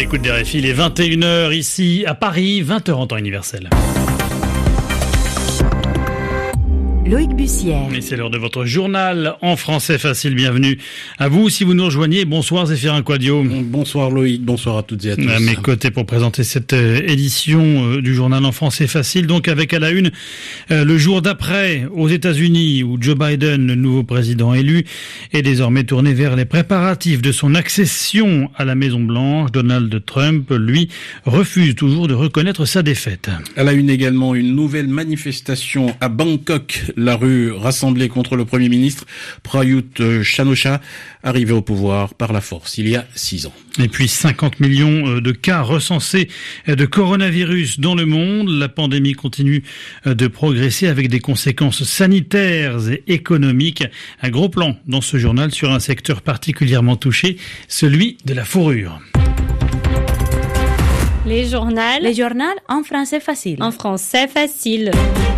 l'écoute des RFI, il est 21h ici à Paris, 20h en temps universel. Loïc Bussière. Et c'est l'heure de votre journal en français facile. Bienvenue à vous si vous nous rejoignez. Bonsoir Zéphirin Quadio. Bonsoir Loïc, bonsoir à toutes et à tous. À mes côtés pour présenter cette édition du journal en français facile. Donc avec à la une le jour d'après aux États-Unis où Joe Biden, le nouveau président élu, est désormais tourné vers les préparatifs de son accession à la Maison-Blanche. Donald Trump, lui, refuse toujours de reconnaître sa défaite. À la une également, une nouvelle manifestation à Bangkok. La rue rassemblée contre le Premier ministre Prayut Chan-o-cha, arrivé au pouvoir par la force il y a 6 ans. Et puis 50 millions de cas recensés de coronavirus dans le monde. La pandémie continue de progresser avec des conséquences sanitaires et économiques. Un gros plan dans ce journal sur un secteur particulièrement touché, celui de la fourrure. Les journaux En français facile. En français facile.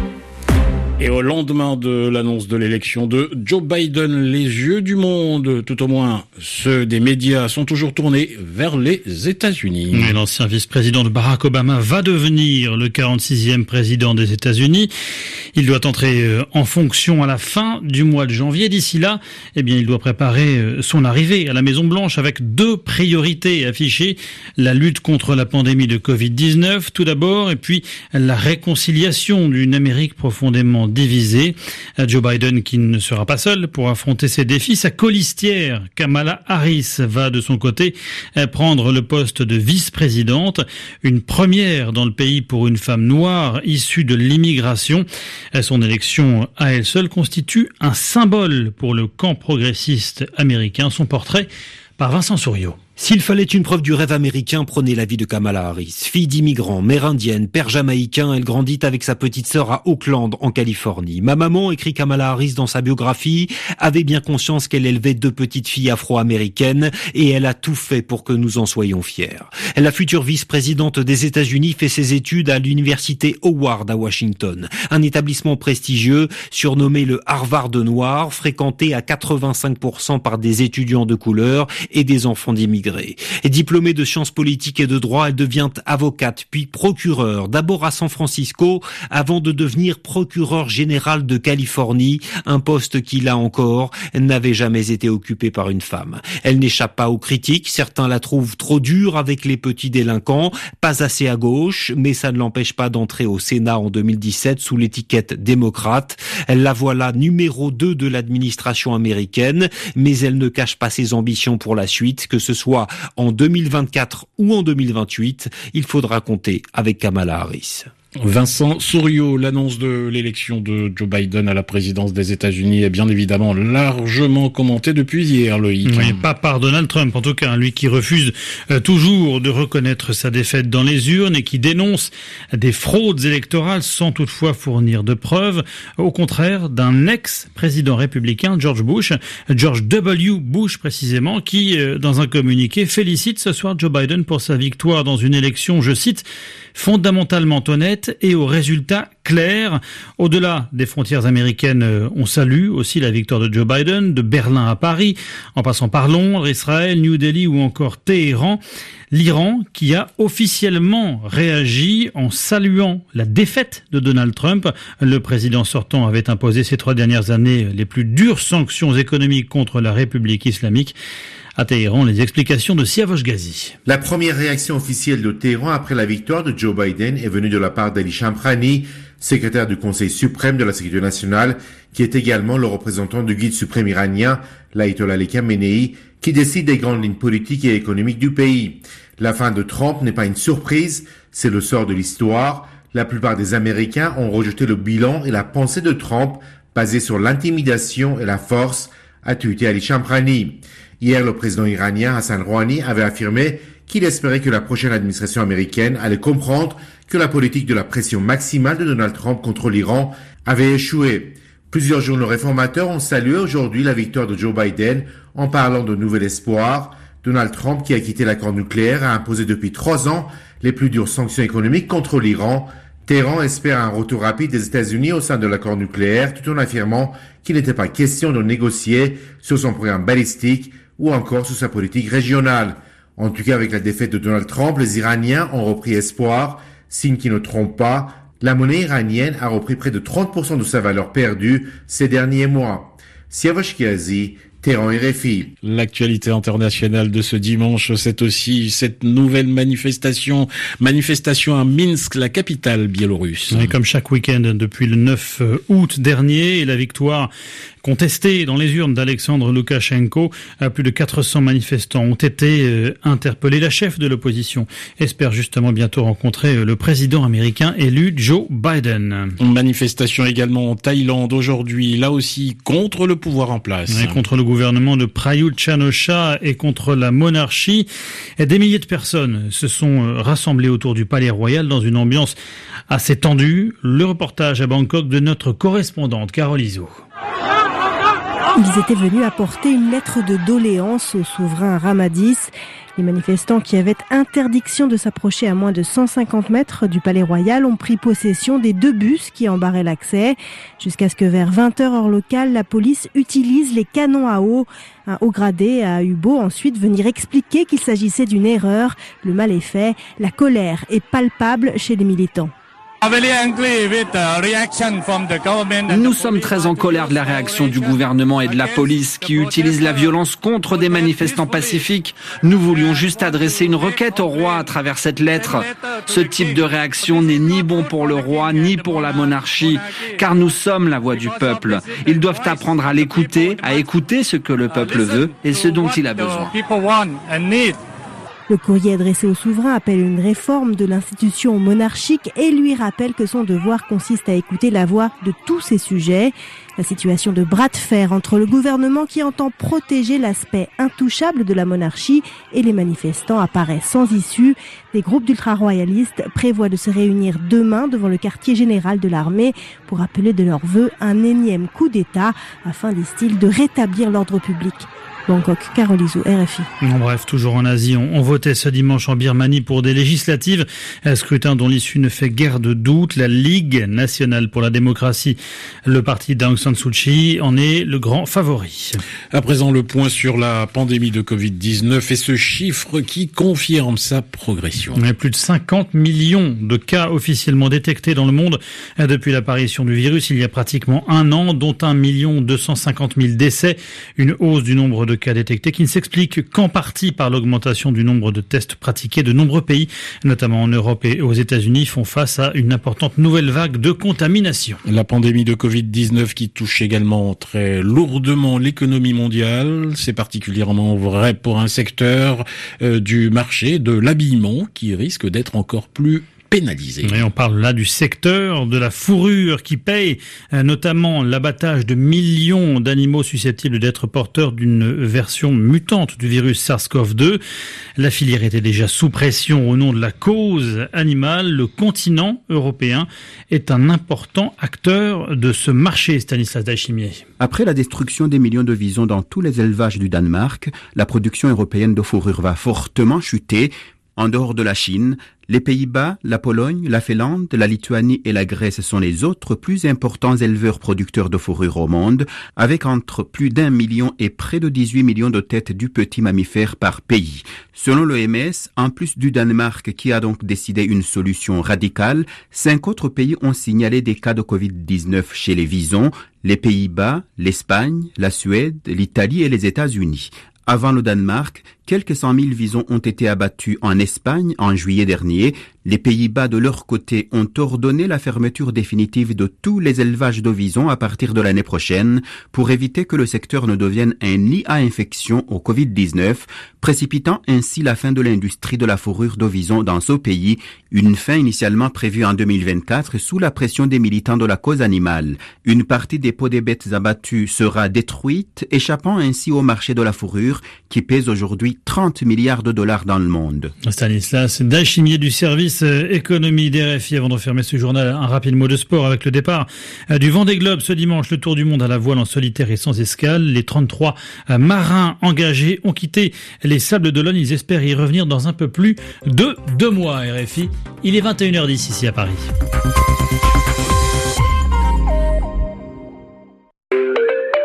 Et au lendemain de l'annonce de l'élection de Joe Biden, les yeux du monde, tout au moins ceux des médias, sont toujours tournés vers les États-Unis. Et l'ancien vice-président de Barack Obama va devenir le 46e président des États-Unis. Il doit entrer en fonction à la fin du mois de janvier. D'ici là, il doit préparer son arrivée à la Maison-Blanche avec 2 priorités affichées. La lutte contre la pandémie de Covid-19, tout d'abord, et puis la réconciliation d'une Amérique profondément divisée. Joe Biden qui ne sera pas seul pour affronter ces défis. Sa colistière, Kamala Harris, va de son côté prendre le poste de vice-présidente. Une première dans le pays pour une femme noire issue de l'immigration. Son élection à elle seule constitue un symbole pour le camp progressiste américain. Son portrait par Vincent Souriau. S'il fallait une preuve du rêve américain, prenez la vie de Kamala Harris. Fille d'immigrants, mère indienne, père jamaïcain, elle grandit avec sa petite sœur à Oakland, en Californie. Ma maman, écrit Kamala Harris dans sa biographie, avait bien conscience qu'elle élevait 2 petites filles afro-américaines et elle a tout fait pour que nous en soyons fiers. La future vice-présidente des États-Unis fait ses études à l'université Howard à Washington, un établissement prestigieux surnommé le Harvard noir, fréquenté à 85% par des étudiants de couleur et des enfants d'immigrés. Et diplômée de sciences politiques et de droit, elle devient avocate, puis procureure, d'abord à San Francisco, avant de devenir procureure générale de Californie, un poste qui, là encore, n'avait jamais été occupé par une femme. Elle n'échappe pas aux critiques, certains la trouvent trop dure avec les petits délinquants, pas assez à gauche, mais ça ne l'empêche pas d'entrer au Sénat en 2017 sous l'étiquette démocrate. La voilà numéro 2 de l'administration américaine, mais elle ne cache pas ses ambitions pour la suite, que ce soit en 2024 ou en 2028, il faudra compter avec Kamala Harris. Vincent Souriau, l'annonce de l'élection de Joe Biden à la présidence des États-Unis est bien évidemment largement commentée depuis hier, Loïc. Oui, pas par Donald Trump en tout cas, lui qui refuse toujours de reconnaître sa défaite dans les urnes et qui dénonce des fraudes électorales sans toutefois fournir de preuves, au contraire d'un ex-président républicain, George W. Bush précisément, qui dans un communiqué félicite ce soir Joe Biden pour sa victoire dans une élection, je cite, fondamentalement honnête et aux résultats clairs. Au-delà des frontières américaines, on salue aussi la victoire de Joe Biden, de Berlin à Paris, en passant par Londres, Israël, New Delhi ou encore Téhéran. L'Iran qui a officiellement réagi en saluant la défaite de Donald Trump. Le président sortant avait imposé ces 3 dernières années les plus dures sanctions économiques contre la République islamique. À Téhéran, les explications de Siavosh Ghazi. La première réaction officielle de Téhéran après la victoire de Joe Biden est venue de la part d'Ali Shamkhani, secrétaire du Conseil suprême de la sécurité nationale, qui est également le représentant du guide suprême iranien, l'Ayatollah Ali Khamenei, qui décide des grandes lignes politiques et économiques du pays. La fin de Trump n'est pas une surprise, c'est le sort de l'histoire. La plupart des Américains ont rejeté le bilan et la pensée de Trump, basée sur l'intimidation et la force, a tweeté Ali Shamkhani. Hier, le président iranien Hassan Rouhani avait affirmé qu'il espérait que la prochaine administration américaine allait comprendre que la politique de la pression maximale de Donald Trump contre l'Iran avait échoué. Plusieurs journaux réformateurs ont salué aujourd'hui la victoire de Joe Biden en parlant de nouvel espoir. Donald Trump, qui a quitté l'accord nucléaire, a imposé depuis 3 ans les plus dures sanctions économiques contre l'Iran. Téhéran espère un retour rapide des États-Unis au sein de l'accord nucléaire, tout en affirmant qu'il n'était pas question de négocier sur son programme balistique ou encore sur sa politique régionale. En tout cas, avec la défaite de Donald Trump, les Iraniens ont repris espoir, signe qui ne trompe pas. La monnaie iranienne a repris près de 30% de sa valeur perdue ces derniers mois. Siavash Kiazi, Téhéran RFI. L'actualité internationale de ce dimanche, c'est aussi cette nouvelle manifestation à Minsk, la capitale biélorusse. Et comme chaque week-end depuis le 9 août dernier, et la victoire contestée dans les urnes d'Alexandre Loukachenko, plus de 400 manifestants ont été interpellés. La chef de l'opposition espère justement bientôt rencontrer le président américain élu Joe Biden. Une manifestation également en Thaïlande aujourd'hui, là aussi contre le pouvoir en place. Et contre le gouvernement de Prayut Chan-o-cha et contre la monarchie. Et des milliers de personnes se sont rassemblées autour du Palais Royal dans une ambiance assez tendue. Le reportage à Bangkok de notre correspondante Carole Iso. Ils étaient venus apporter une lettre de doléance au souverain Ramadis. Les manifestants qui avaient interdiction de s'approcher à moins de 150 mètres du Palais Royal ont pris possession des 2 bus qui en barraient l'accès. Jusqu'à ce que vers 20h heure locale, la police utilise les canons à eau. Un haut gradé a eu beau ensuite venir expliquer qu'il s'agissait d'une erreur. Le mal est fait, la colère est palpable chez les militants. Nous sommes très en colère de la réaction du gouvernement et de la police qui utilisent la violence contre des manifestants pacifiques. Nous voulions juste adresser une requête au roi à travers cette lettre. Ce type de réaction n'est ni bon pour le roi ni pour la monarchie, car nous sommes la voix du peuple. Ils doivent apprendre à l'écouter, à écouter ce que le peuple veut et ce dont il a besoin. Le courrier adressé au souverain appelle une réforme de l'institution monarchique et lui rappelle que son devoir consiste à écouter la voix de tous ces sujets. La situation de bras de fer entre le gouvernement qui entend protéger l'aspect intouchable de la monarchie et les manifestants apparaît sans issue. Des groupes d'ultra-royalistes prévoient de se réunir demain devant le quartier général de l'armée pour appeler de leur vœu un énième coup d'État afin, disent-ils, de rétablir l'ordre public. Bangkok, Carole Iso, RFI. Bref, toujours en Asie, on votait ce dimanche en Birmanie pour des législatives, un scrutin dont l'issue ne fait guère de doute. La Ligue nationale pour la démocratie, le parti d'Aung San Suu Kyi, en est le grand favori. À présent, le point sur la pandémie de Covid-19 et ce chiffre qui confirme sa progression. Plus de 50 millions de cas officiellement détectés dans le monde depuis l'apparition du virus il y a pratiquement un an, dont 1 250 000 décès, une hausse du nombre de cas détectés qui ne s'explique qu'en partie par l'augmentation du nombre de tests pratiqués. De nombreux pays, notamment en Europe et aux États-Unis, font face à une importante nouvelle vague de contamination. La pandémie de Covid-19 qui touche également très lourdement l'économie mondiale, c'est particulièrement vrai pour un secteur du marché de l'habillement qui risque d'être encore plus pénalisé. Et on parle là du secteur de la fourrure qui paye notamment l'abattage de millions d'animaux susceptibles d'être porteurs d'une version mutante du virus SARS-CoV-2. La filière était déjà sous pression au nom de la cause animale. Le continent européen est un important acteur de ce marché, Stanislas Dachimier. Après la destruction des millions de visons dans tous les élevages du Danemark, la production européenne de fourrure va fortement chuter. En dehors de la Chine, les Pays-Bas, la Pologne, la Finlande, la Lituanie et la Grèce sont les autres plus importants éleveurs producteurs de fourrure au monde, avec entre plus d'1 million et près de 18 millions de têtes du petit mammifère par pays. Selon l'OMS, en plus du Danemark qui a donc décidé une solution radicale, 5 autres pays ont signalé des cas de Covid-19 chez les visons, les Pays-Bas, l'Espagne, la Suède, l'Italie et les États-Unis. Avant le Danemark, quelques 100 000 visons ont été abattus en Espagne en juillet dernier. Les Pays-Bas, de leur côté, ont ordonné la fermeture définitive de tous les élevages de visons à partir de l'année prochaine pour éviter que le secteur ne devienne un nid à infection au Covid-19, précipitant ainsi la fin de l'industrie de la fourrure de visons dans ce pays, une fin initialement prévue en 2024 sous la pression des militants de la cause animale. Une partie des peaux des bêtes abattues sera détruite, échappant ainsi au marché de la fourrure qui pèse aujourd'hui 30 milliards de dollars dans le monde. Stanislas Dachimier du service économie d'RFI. Avant de fermer ce journal, un rapide mot de sport avec le départ du Vendée Globe ce dimanche, le Tour du monde à la voile en solitaire et sans escale. Les 33 marins engagés ont quitté les Sables d'Olonne. Ils espèrent y revenir dans un peu plus de 2 mois. RFI, il est 21h10 ici à Paris.